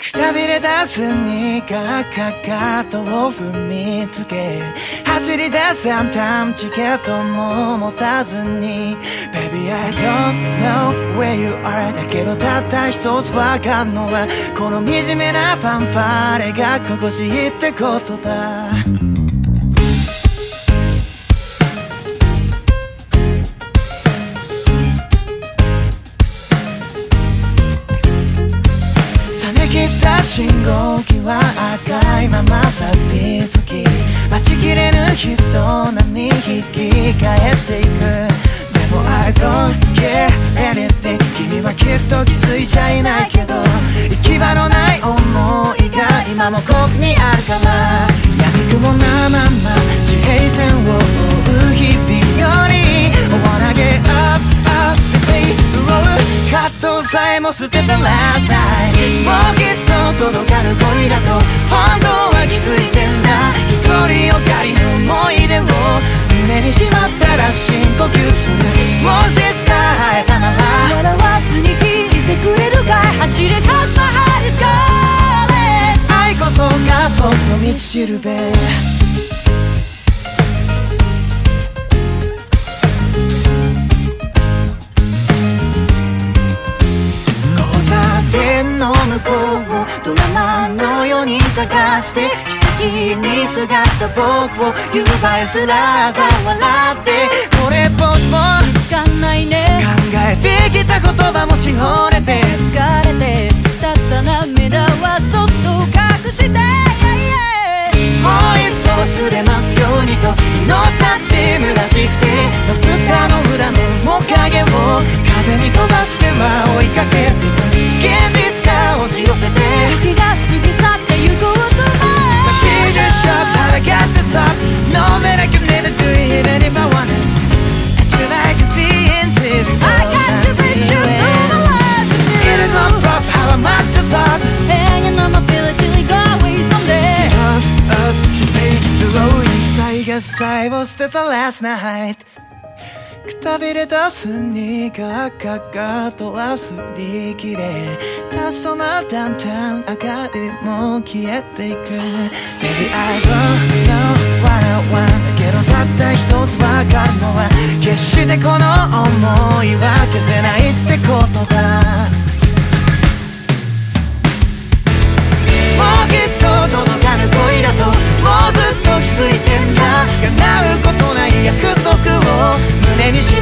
くたびれたスニーカーかかとを踏みつけ走り出すアンタンチケットも持たずに Baby I don't know where you are だけどたった一つわかんのはこの惨めなファンファーレが心地いいってことだ切った信号機は赤いまま錆びつき待ちきれぬ人並み引き返していくでも I don't care anything 君はきっと気づいちゃいないけど行き場のない想いが今もここにあるから闇雲なまま地平線を追う日々より I wanna get up, up, the road 葛藤さえも捨てた last night もうきっと届かぬ恋だと本当は気づいてんだ独りよがりの思い出を胸にしまったら深呼吸するもし使えたなら笑わずに聞いてくれるかい走れ cause my heart is calling 愛こそが僕の道しるべの向こうをドラマのように探して奇跡にすがった僕を言う場合すらざ笑ってこれっぽっちも見つかんないね考えてきた言葉もしほれて疲れて伝った涙はそっと隠して、もういっそ忘れますようにと祈ったって虚しくてまぶたの裏の面影を風に飛ばしては追いかけてく現実が押し寄せて時が過ぎ去ってゆく音も But you just shut but I got to stop No man I can never do it even if I want it I feel like I see into the world I got to be true to my life It is not pop how I'm at your top Hanging on my pillow till it go away someday Up, up, baby, the road 一切がさえを捨てた last nightくたびれたスニーカーかかとは擦り切れ立ち止まったダウンタウン明かりも消えていく Baby I don't know what I want だけどたった一つわかるのは決してこの想いは消せないってことだもうきっと届かぬ恋だともうずっと気づいてんだ叶うことない約束を胸にし